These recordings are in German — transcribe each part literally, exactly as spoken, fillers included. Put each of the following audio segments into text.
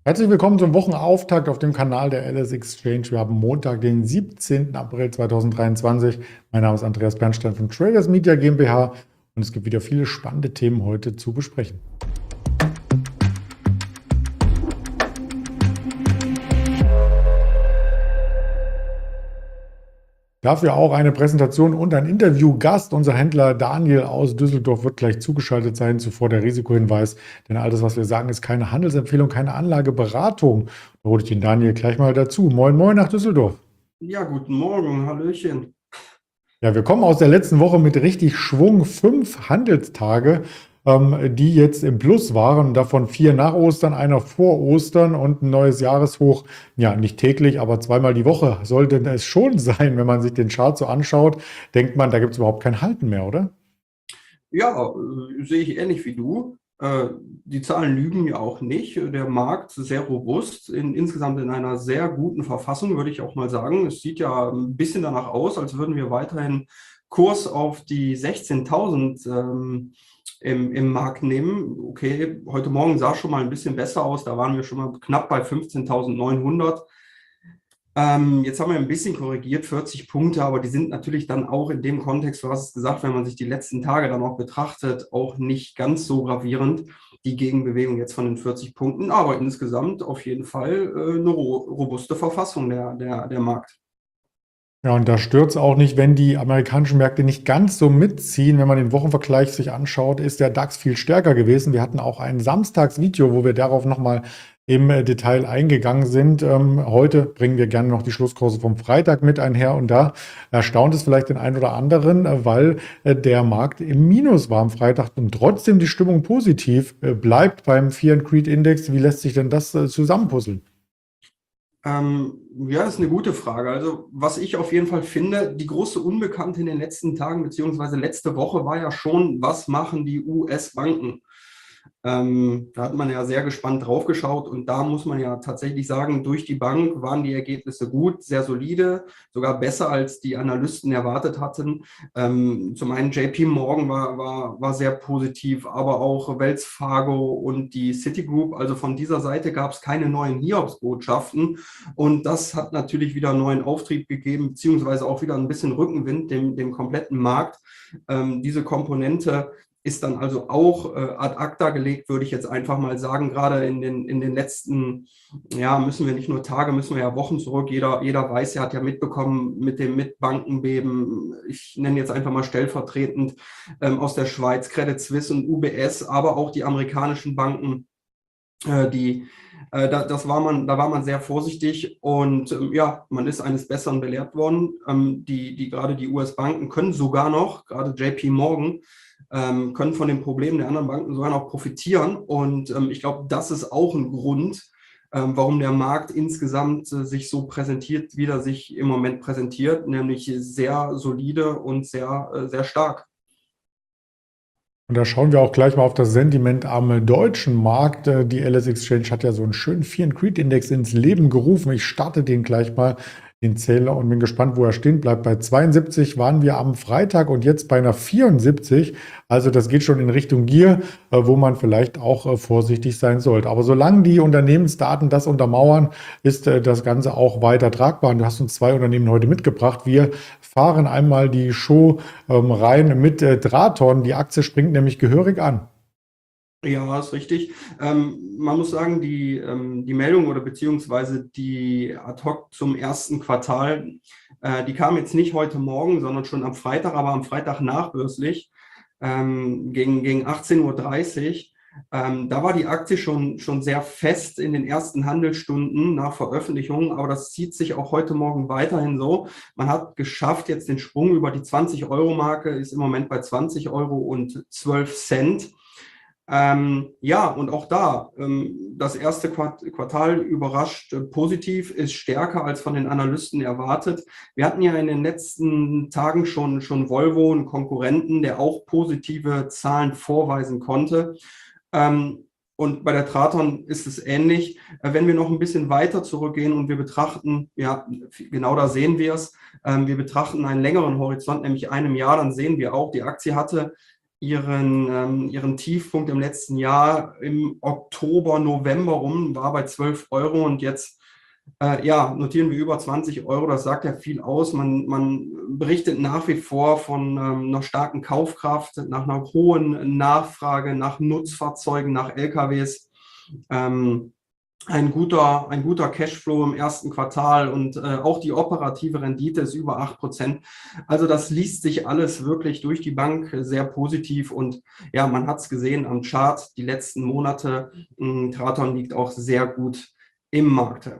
Herzlich willkommen zum Wochenauftakt auf dem Kanal der L S Exchange. Wir haben Montag, den siebzehnten April zweitausenddreiundzwanzig. Mein Name ist Andreas Bernstein von Traders Media GmbH und es gibt wieder viele spannende Themen heute zu besprechen. Dafür auch eine Präsentation und ein Interviewgast. Unser Händler Daniel aus Düsseldorf wird gleich zugeschaltet sein. Zuvor der Risikohinweis, denn alles, was wir sagen, ist keine Handelsempfehlung, keine Anlageberatung. Da hole ich den Daniel gleich mal dazu. Moin, moin nach Düsseldorf. Ja, guten Morgen, Hallöchen. Ja, wir kommen aus der letzten Woche mit richtig Schwung. Fünf Handelstage, ähm, die jetzt im Plus waren. Davon vier nach Ostern, einer vor Ostern und ein neues Jahreshoch. Ja, nicht täglich, aber zweimal die Woche sollte es schon sein. Wenn man sich den Chart so anschaut, denkt man, da gibt es überhaupt kein Halten mehr, oder? Ja, äh, sehe ich ähnlich wie du. Äh, die Zahlen lügen ja auch nicht. Der Markt ist sehr robust, in, insgesamt in einer sehr guten Verfassung, würde ich auch mal sagen. Es sieht ja ein bisschen danach aus, als würden wir weiterhin Kurs auf die sechzehntausend ähm, im, im Markt nehmen. Okay, heute Morgen sah schon mal ein bisschen besser aus. Da waren wir schon mal knapp bei fünfzehntausendneunhundert. Ähm, jetzt haben wir ein bisschen korrigiert, vierzig Punkte, aber die sind natürlich dann auch in dem Kontext, du hast es gesagt, wenn man sich die letzten Tage dann auch betrachtet, auch nicht ganz so gravierend, die Gegenbewegung jetzt von den vierzig Punkten, aber insgesamt auf jeden Fall äh, eine ro robuste Verfassung der, der, der Markt. Ja, und da stört es auch nicht, wenn die amerikanischen Märkte nicht ganz so mitziehen. Wenn man den Wochenvergleich sich anschaut, ist der DAX viel stärker gewesen. Wir hatten auch ein Samstagsvideo, wo wir darauf nochmal im äh, Detail eingegangen sind. Ähm, heute bringen wir gerne noch die Schlusskurse vom Freitag mit einher. Und da erstaunt es vielleicht den einen oder anderen, äh, weil äh, der Markt im Minus war am Freitag und trotzdem die Stimmung positiv äh, bleibt beim Fear and Greed Index. Wie lässt sich denn das äh, zusammenpuzzeln? Ähm, ja, das ist eine gute Frage. Also, was ich auf jeden Fall finde, die große Unbekannte in den letzten Tagen beziehungsweise letzte Woche war ja schon, was machen die U S-Banken? Ähm, da hat man ja sehr gespannt drauf geschaut und da muss man ja tatsächlich sagen, durch die Bank waren die Ergebnisse gut, sehr solide, sogar besser als die Analysten erwartet hatten. Ähm, zum einen J P Morgan war, war, war sehr positiv, aber auch Wells Fargo und die Citigroup. Also von dieser Seite gab es keine neuen Hiobsbotschaften und das hat natürlich wieder einen neuen Auftrieb gegeben, beziehungsweise auch wieder ein bisschen Rückenwind dem, dem kompletten Markt. Ähm, diese Komponente ist dann also auch äh, ad acta gelegt, würde ich jetzt einfach mal sagen. Gerade in den, in den letzten, ja, müssen wir nicht nur Tage, müssen wir ja Wochen zurück. Jeder, jeder weiß, er hat ja mitbekommen mit dem Mitbankenbeben. Ich nenne jetzt einfach mal stellvertretend ähm, aus der Schweiz Credit Suisse und U B S, aber auch die amerikanischen Banken, äh, die äh, da, das war man, da war man sehr vorsichtig und ähm, ja, man ist eines Besseren belehrt worden. Ähm, die, die, gerade die U S-Banken können sogar noch, gerade J P Morgan, ähm, können von den Problemen der anderen Banken sogar noch profitieren. Und ähm, ich glaube, das ist auch ein Grund, ähm, warum der Markt insgesamt äh, sich so präsentiert, wie er sich im Moment präsentiert, nämlich sehr solide und sehr, äh, sehr stark. Und da schauen wir auch gleich mal auf das Sentiment am deutschen Markt. Äh, Die L S Exchange hat ja so einen schönen Fear and Greed Index ins Leben gerufen. Ich starte den gleich mal, den Zähler, und bin gespannt, wo er stehen bleibt. Bei zweiundsiebzig waren wir am Freitag und jetzt bei einer vierundsiebzig. Also das geht schon in Richtung Gier, äh, wo man vielleicht auch äh, vorsichtig sein sollte. Aber solange die Unternehmensdaten das untermauern, ist äh, das Ganze auch weiter tragbar. Und du hast uns zwei Unternehmen heute mitgebracht. Wir fahren einmal die Show ähm, rein mit äh, Draton. Die Aktie springt nämlich gehörig an. Ja, ist richtig. Ähm, man muss sagen, die, ähm, die Meldung oder beziehungsweise die ad hoc zum ersten Quartal, äh, die kam jetzt nicht heute Morgen, sondern schon am Freitag, aber am Freitag nachbörslich ähm, gegen, gegen achtzehn Uhr dreißig. Ähm, da war die Aktie schon, schon sehr fest in den ersten Handelsstunden nach Veröffentlichung, aber das zieht sich auch heute Morgen weiterhin so. Man hat geschafft, jetzt den Sprung über die zwanzig-Euro-Marke, ist im Moment bei zwanzig Euro und zwölf Cent. Ähm, ja, und auch da, ähm, das erste Quart Quartal überrascht äh, positiv, ist stärker als von den Analysten erwartet. Wir hatten ja in den letzten Tagen schon, schon Volvo, einen Konkurrenten, der auch positive Zahlen vorweisen konnte. Ähm, und bei der Traton ist es ähnlich. Äh, wenn wir noch ein bisschen weiter zurückgehen und wir betrachten, ja, genau da sehen wir es, ähm, wir betrachten einen längeren Horizont, nämlich einem Jahr, dann sehen wir auch, die Aktie hatte ihren, ähm, ihren Tiefpunkt im letzten Jahr im Oktober, November rum, war bei zwölf Euro und jetzt äh, ja, notieren wir über zwanzig Euro. Das sagt ja viel aus. Man, man berichtet nach wie vor von ähm, einer starken Kaufkraft, nach einer hohen Nachfrage, nach Nutzfahrzeugen, nach L K Ws. Ähm, ein guter, ein guter Cashflow im ersten Quartal und äh, auch die operative Rendite ist über acht Prozent. Also das liest sich alles wirklich durch die Bank sehr positiv und ja, man hat es gesehen am Chart, die letzten Monate, mh, Traton liegt auch sehr gut im Markt.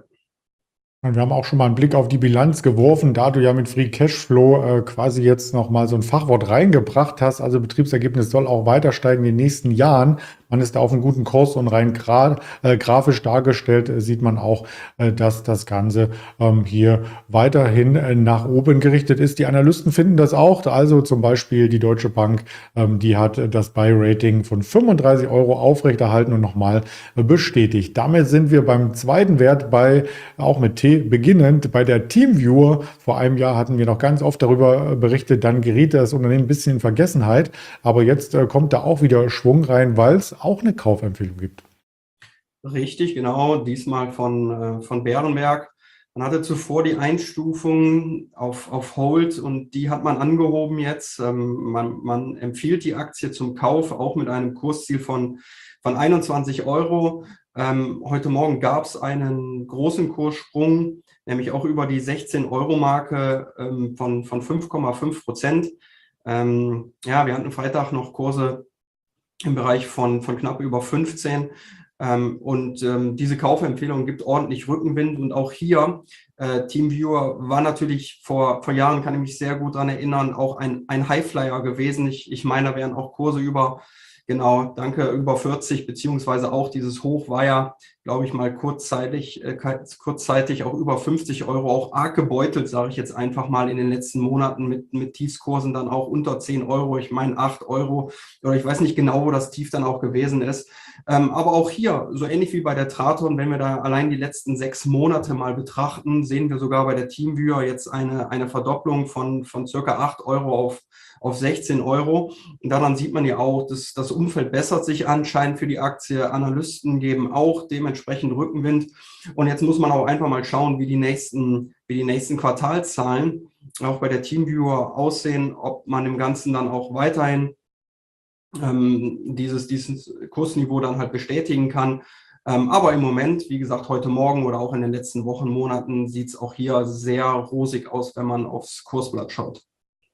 Und wir haben auch schon mal einen Blick auf die Bilanz geworfen, da du ja mit Free Cashflow äh, quasi jetzt noch mal so ein Fachwort reingebracht hast. Also Betriebsergebnis soll auch weiter steigen in den nächsten Jahren. Man ist da auf einem guten Kurs und rein gra äh, grafisch dargestellt äh, sieht man auch, äh, dass das Ganze ähm, hier weiterhin äh, nach oben gerichtet ist. Die Analysten finden das auch. Also zum Beispiel die Deutsche Bank, ähm, die hat äh, das Buy-Rating von fünfunddreißig Euro aufrechterhalten und nochmal äh, bestätigt. Damit sind wir beim zweiten Wert bei, auch mit T beginnend, bei der TeamViewer. Vor einem Jahr hatten wir noch ganz oft darüber berichtet, dann geriet das Unternehmen ein bisschen in Vergessenheit. Aber jetzt äh, kommt da auch wieder Schwung rein, weil es auch eine Kaufempfehlung gibt. Richtig, genau, diesmal von, äh, von Bärenberg. Man hatte zuvor die Einstufung auf, auf Hold und die hat man angehoben jetzt. Ähm, man, man empfiehlt die Aktie zum Kauf, auch mit einem Kursziel von, von einundzwanzig Euro. Ähm, heute Morgen gab es einen großen Kurssprung, nämlich auch über die sechzehn-Euro-Marke ähm, von, von fünf Komma fünf Prozent. Ähm, ja, wir hatten Freitag noch Kurse im Bereich von, von knapp über fünfzehn. Ähm, und ähm, diese Kaufempfehlung gibt ordentlich Rückenwind. Und auch hier, äh, TeamViewer war natürlich vor, vor Jahren, kann ich mich sehr gut daran erinnern, auch ein, ein Highflyer gewesen. Ich, ich meine, da wären auch Kurse über, genau, danke, über vierzig, beziehungsweise auch dieses Hoch war ja, glaube ich mal, kurzzeitig, äh, kurzzeitig auch über fünfzig Euro, auch arg gebeutelt, sage ich jetzt einfach mal, in den letzten Monaten mit, mit Tiefskursen dann auch unter zehn Euro, ich meine acht Euro, oder ich weiß nicht genau, wo das Tief dann auch gewesen ist. Ähm, aber auch hier, so ähnlich wie bei der Traton, wenn wir da allein die letzten sechs Monate mal betrachten, sehen wir sogar bei der TeamViewer jetzt eine, eine Verdopplung von, von circa acht Euro auf, auf sechzehn Euro. Und daran sieht man ja auch, dass das Umfeld bessert sich anscheinend für die Aktie. Analysten geben auch dementsprechend Rückenwind. Und jetzt muss man auch einfach mal schauen, wie die nächsten, wie die nächsten Quartalszahlen auch bei der TeamViewer aussehen, ob man im Ganzen dann auch weiterhin ähm, dieses, dieses Kursniveau dann halt bestätigen kann. Ähm, aber im Moment, wie gesagt, heute Morgen oder auch in den letzten Wochen, Monaten sieht es auch hier sehr rosig aus, wenn man aufs Kursblatt schaut.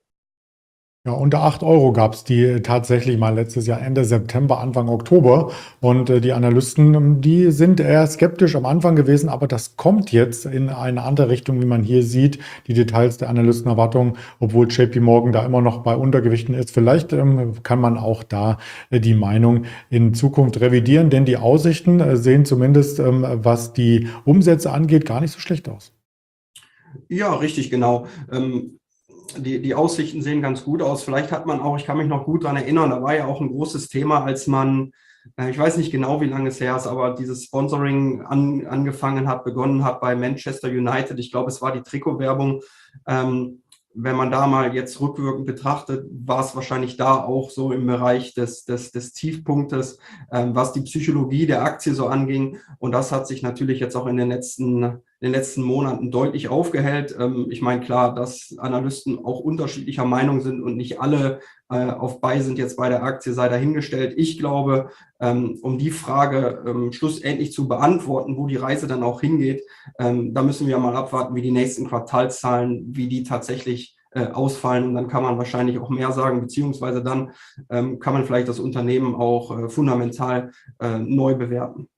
Ja, unter acht Euro gab es die tatsächlich mal letztes Jahr Ende September, Anfang Oktober. Und äh, die Analysten, ähm, die sind eher skeptisch am Anfang gewesen, aber das kommt jetzt in eine andere Richtung, wie man hier sieht. Die Details der Analystenerwartungen, obwohl J P Morgan da immer noch bei Untergewichten ist. Vielleicht ähm, kann man auch da äh, die Meinung in Zukunft revidieren, denn die Aussichten äh, sehen zumindest, ähm, was die Umsätze angeht, gar nicht so schlecht aus. Ja, richtig, genau. Ähm, Die, die Aussichten sehen ganz gut aus. Vielleicht hat man auch, ich kann mich noch gut daran erinnern, da war ja auch ein großes Thema, als man, äh, ich weiß nicht genau, wie lange es her ist, aber dieses Sponsoring an, angefangen hat, begonnen hat bei Manchester United. Ich glaube, es war die Trikotwerbung. Ähm, wenn man da mal jetzt rückwirkend betrachtet, war es wahrscheinlich da auch so im Bereich des, des, des Tiefpunktes, ähm, was die Psychologie der Aktie so anging. Und das hat sich natürlich jetzt auch in den letzten, in den letzten Monaten deutlich aufgehellt. Ähm, ich meine, klar, dass Analysten auch unterschiedlicher Meinung sind und nicht alle äh, auf Buy sind jetzt bei der Aktie, sei dahingestellt. Ich glaube, ähm, um die Frage ähm, schlussendlich zu beantworten, wo die Reise dann auch hingeht, ähm, da müssen wir mal abwarten, wie die nächsten Quartalszahlen, wie die tatsächlich äh, ausfallen. Und dann kann man wahrscheinlich auch mehr sagen, beziehungsweise dann ähm, kann man vielleicht das Unternehmen auch äh, fundamental äh, neu bewerten.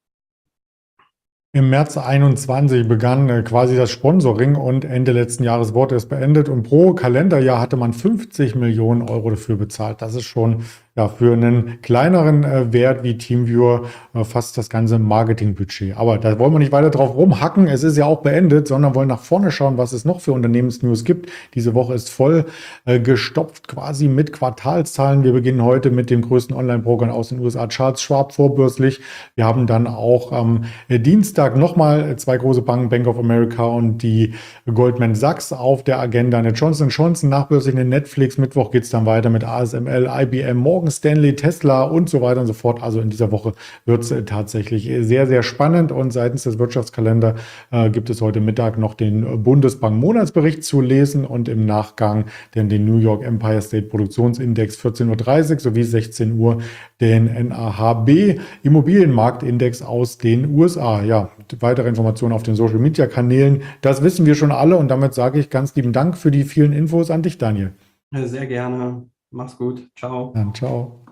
Im März einundzwanzig begann äh, quasi das Sponsoring und Ende letzten Jahres wurde es beendet. Und pro Kalenderjahr hatte man fünfzig Millionen Euro dafür bezahlt. Das ist schon ja, für einen kleineren äh, Wert wie TeamViewer äh, fast das ganze Marketingbudget. Aber da wollen wir nicht weiter drauf rumhacken. Es ist ja auch beendet, sondern wollen nach vorne schauen, was es noch für Unternehmensnews gibt. Diese Woche ist voll äh, gestopft quasi mit Quartalszahlen. Wir beginnen heute mit dem größten Online-Broker aus den U S A, Charles Schwab, vorbörslich. Wir haben dann auch am äh, Dienstag nochmal zwei große Banken, Bank of America und die Goldman Sachs auf der Agenda. Eine Johnson und Johnson nachbörslich, eine Netflix. Mittwoch geht es dann weiter mit A S M L, I B M, Morgan Morgan Stanley, Tesla und so weiter und so fort. Also in dieser Woche wird es tatsächlich sehr, sehr spannend. Und seitens des Wirtschaftskalenders äh, gibt es heute Mittag noch den Bundesbank-Monatsbericht zu lesen und im Nachgang den, den New York Empire State Produktionsindex vierzehn Uhr dreißig sowie sechzehn Uhr den N A H B Immobilienmarktindex aus den U S A. Ja, weitere Informationen auf den Social Media Kanälen. Das wissen wir schon alle und damit sage ich ganz lieben Dank für die vielen Infos an dich, Daniel. Sehr gerne. Mach's gut. Ciao. Dann ciao.